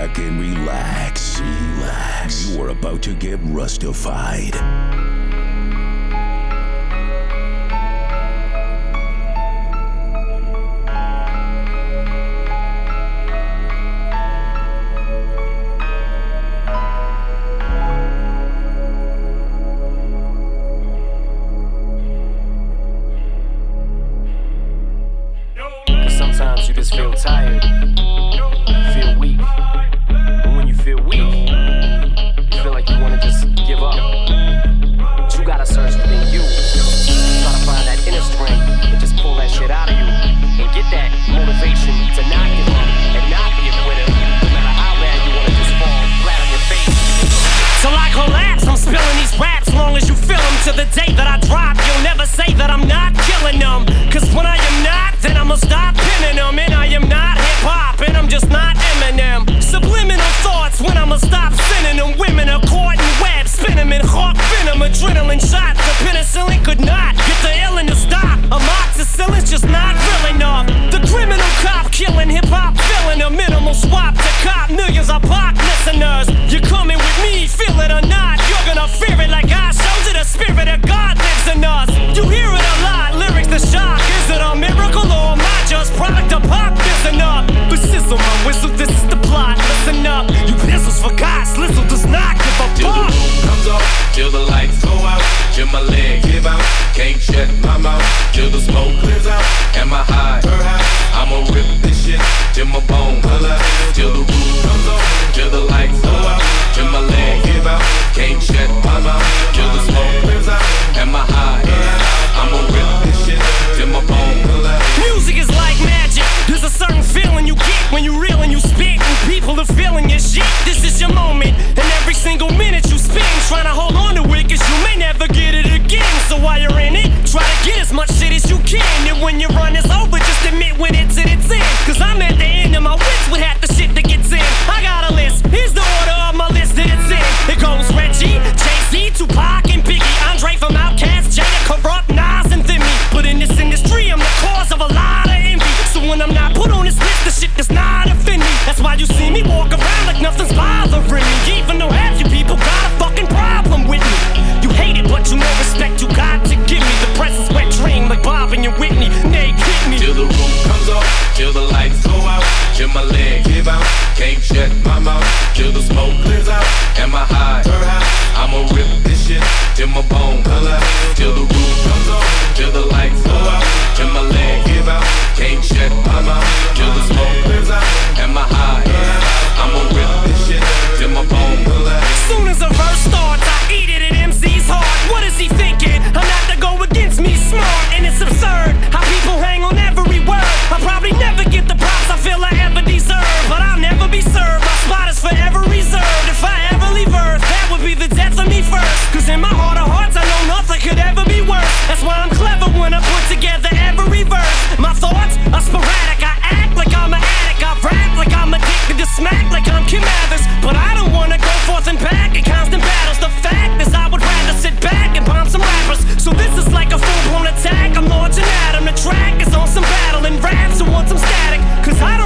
back and relax. You are about to get rustified. Sometimes you just feel tired, feel weak. And when you feel weak, you feel like you wanna just give up. But you gotta search within you. Try to find that inner strength and just pull that shit out of you. And get that motivation to not give up and not be a quitter. No matter how bad you wanna just fall flat on your face. Till I collapse, I'm spilling these raps. Long as you feel them to the day that I drop, you'll never say that I'm not killing them. Cause when I am not, then I'ma stop pinning them. And I am not hip-hop, and I'm just not Eminem. Subliminal thoughts when I'ma stop sending them. Women are caught in webs, spin them in hawk venom. Adrenaline shots, the penicillin could not get the illin' to stop. Amoxicillin's just not real enough. The criminal cop killing hip-hop, filling a minimal swap to cop millions of pop listeners. You coming with me, feel it or not, you're gonna fear it like I showed you. The spirit of God lives in us. You hear it a lot, lyrics to shock. Is it a miracle or am I just product of pop? Listen up, but sizzle my whistle, this is the plot. Listen up, you pistols forgot, Slizzle does not give a till fuck. The roof comes off, till the lights go out, till my legs give out, can't shut my mouth, till the smoke clears out, and my high, I'ma rip this shit, till my bone color, till the roof comes off, till the lights go out, till my legs give out, can't shut my mouth, till the smoke clears out, and my high, I'ma rip this shit, till my bone color. Music is like magic. There's a certain feeling you get when you reel and you spit, and people are feeling your shit. This is your moment, and every single minute you spend trying to hold on to it, cause you may never get it again. So while you're in it, try to get as much shit as you can. And when your run is over, just admit when it's in its end. Cause I'm at the end of my wits with half the shit that gets in. I got a list, here's the order of my list that it's in. It goes Reggie, Jay-Z, Tupac, and Biggie, Andre from Outkast, Jada, Corrupt, Nas, and Thimmy. But in this industry, I'm the cause of a lot of envy. So when I'm not put on this list, the shit does not offend me. That's why you see me walk around like nothing's bothering me. Even though half you people got a fucking problem with me. You hate it, but you know respect you got to give me. The press is wet dream like Bob and your Whitney. Nate hit me. Till the roof comes off, till the lights go out, till my legs give out, can't shut my mouth, till the smoke clears out, and my high, I'ma rip this shit, till my bone color, till the roof comes off, till the lights go out, till my legs give out, can't shut my mouth, till the smoke clears out, and my high, I'ma rip this shit, till my bone color. Soon as a verse starts, I eat it at MC's heart. What is he thinking? I'm not to go against me, smart, and it's absurd how people hang on every word. I'll probably never get the props I feel I ever deserve, but I'll never be served. My spot is forever reserved. If I ever leave Earth, that would be the death of me first. Cause in my heart of hearts, I know nothing could ever be worse. That's why I'm clever when I put together every verse. My thoughts are sporadic. I act like I'm an addict. I rap like I'm addicted to smack like I'm Kim Mathers. But I don't wanna go forth and back in constant battles. The fact is I would rather sit back and bomb some rappers. So this is like a full-blown attack. I'm launching at 'em. The track is on some battle and raps who want some static. Cause I don't